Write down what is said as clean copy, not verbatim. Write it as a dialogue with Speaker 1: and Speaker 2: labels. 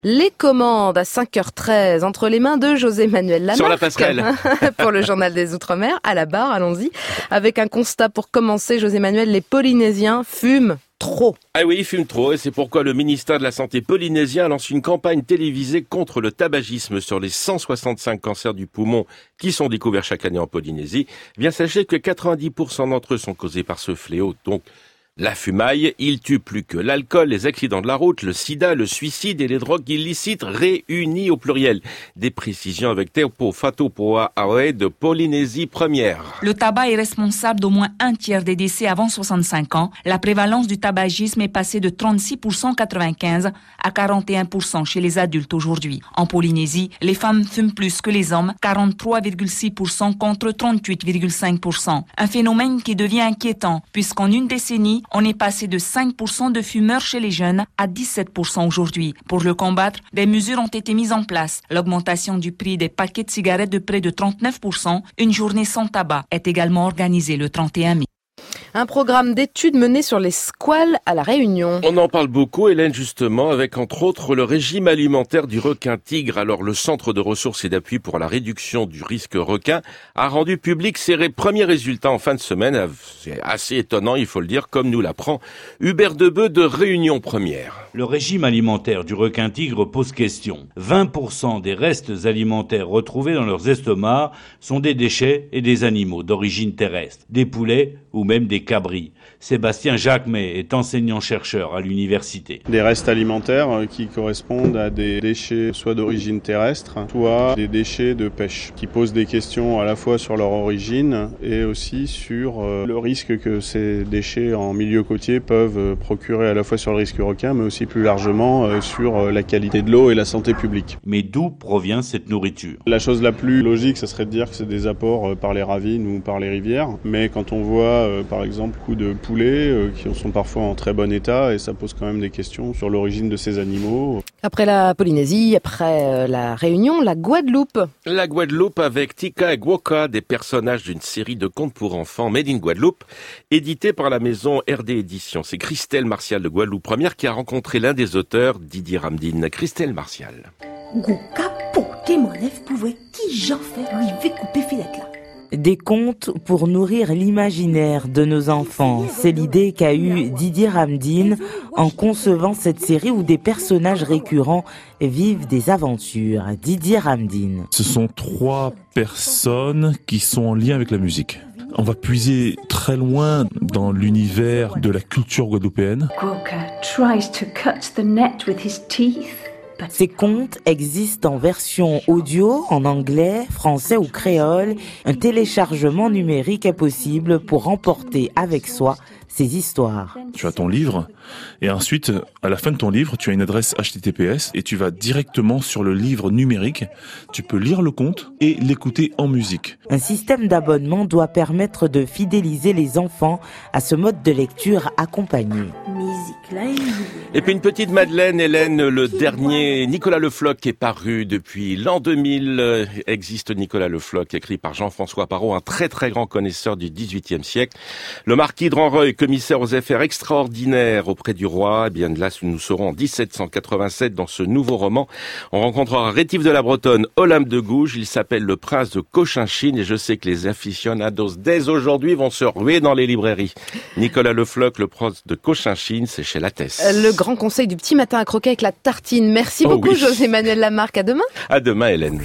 Speaker 1: Les commandes à 5h13 entre les mains de José-Manuel Lamarque.
Speaker 2: Sur la passerelle.
Speaker 1: Pour le journal des Outre-mer, à la barre, allons-y. Avec un constat pour commencer, José-Manuel, les Polynésiens fument trop.
Speaker 2: Ah oui, ils fument trop et c'est pourquoi le ministère de la Santé polynésien lance une campagne télévisée contre le tabagisme sur les 165 cancers du poumon qui sont découverts chaque année en Polynésie. Bien sachez que 90% d'entre eux sont causés par ce fléau, donc la fumaille. Il tue plus que l'alcool, les accidents de la route, le sida, le suicide et les drogues illicites réunis au pluriel. Des précisions avec Teopo Fatopoa Awe de Polynésie première.
Speaker 3: Le tabac est responsable d'au moins un tiers des décès avant 65 ans. La prévalence du tabagisme est passée de 36% en 95 à 41% chez les adultes aujourd'hui. En Polynésie, les femmes fument plus que les hommes, 43,6% contre 38,5%. Un phénomène qui devient inquiétant puisqu'en une décennie, on est passé de 5% de fumeurs chez les jeunes à 17% aujourd'hui. Pour le combattre, des mesures ont été mises en place. L'augmentation du prix des paquets de cigarettes de près de 39%. Une journée sans tabac est également organisée le 31 mai.
Speaker 1: Un programme d'études mené sur les squales à La Réunion.
Speaker 2: On en parle beaucoup, Hélène, justement, avec entre autres le régime alimentaire du requin-tigre. Alors, le Centre de ressources et d'appui pour la réduction du risque requin a rendu public ses premiers résultats en fin de semaine. C'est assez étonnant, il faut le dire, comme nous l'apprend Hubert Debeu de Réunion Première.
Speaker 4: Le régime alimentaire du requin-tigre pose question. 20% des restes alimentaires retrouvés dans leurs estomacs sont des déchets et des animaux d'origine terrestre, des poulets ou même des cabris. Sébastien Jacquemet est enseignant-chercheur à l'université.
Speaker 5: Des restes alimentaires qui correspondent à des déchets soit d'origine terrestre, soit des déchets de pêche, qui posent des questions à la fois sur leur origine et aussi sur le risque que ces déchets en milieu côtier peuvent procurer à la fois sur le risque requin, mais aussi plus largement sur la qualité de l'eau et la santé publique.
Speaker 4: Mais d'où provient cette nourriture ?
Speaker 5: La chose la plus logique, ça serait de dire que c'est des apports par les ravines ou par les rivières, mais quand on voit par exemple beaucoup de poulets qui sont parfois en très bon état, et ça pose quand même des questions sur l'origine de ces animaux.
Speaker 1: Après la Polynésie, après la Réunion, la Guadeloupe.
Speaker 2: La Guadeloupe avec Tika et Gwoka, des personnages d'une série de contes pour enfants Made in Guadeloupe, édité par la maison RD Éditions. C'est Christelle Martial de Guadeloupe Première qui a rencontré l'un des auteurs, Didier Ramdine. Christelle Martial.
Speaker 6: Gwoka porté mon lèvre pouvait qui j'en fais lui veut couper filette là.
Speaker 7: Des contes pour nourrir l'imaginaire de nos enfants. C'est l'idée qu'a eue Didier Ramdine en concevant cette série où des personnages récurrents vivent des aventures. Didier Ramdine.
Speaker 8: Ce sont 3 personnes qui sont en lien avec la musique. On va puiser très loin dans l'univers de la culture guadeloupéenne.
Speaker 9: Gwoka tries to cut the net with his teeth.
Speaker 7: Ces contes existent en version audio, en anglais, français ou créole. Un téléchargement numérique est possible pour emporter avec soi ces histoires.
Speaker 8: Tu as ton livre et ensuite, à la fin de ton livre, tu as une adresse HTTPS et tu vas directement sur le livre numérique. Tu peux lire le conte et l'écouter en musique.
Speaker 7: Un système d'abonnement doit permettre de fidéliser les enfants à ce mode de lecture accompagné.
Speaker 2: Et puis une petite Madeleine, Hélène, le dernier Nicolas Le Floch est paru depuis l'an 2000. Existe Nicolas Le Floch, écrit par Jean-François Parot, un très très grand connaisseur du XVIIIe siècle. Le marquis de Ranreuil, commissaire aux affaires extraordinaires auprès du roi. Eh bien là, nous serons en 1787 dans ce nouveau roman. On rencontrera Rétif de la Bretonne, Olympe de Gouges. Il s'appelle Le Prince de Cochinchine et je sais que les aficionados dès aujourd'hui vont se ruer dans les librairies. Nicolas Le Floch, Le Prince de Cochinchine, c'est chez Lattès.
Speaker 1: Le grand conseil du petit matin à croquer avec la tartine. Merci beaucoup,
Speaker 2: oui.
Speaker 1: José-Manuel Lamarque. À demain.
Speaker 2: À demain, Hélène.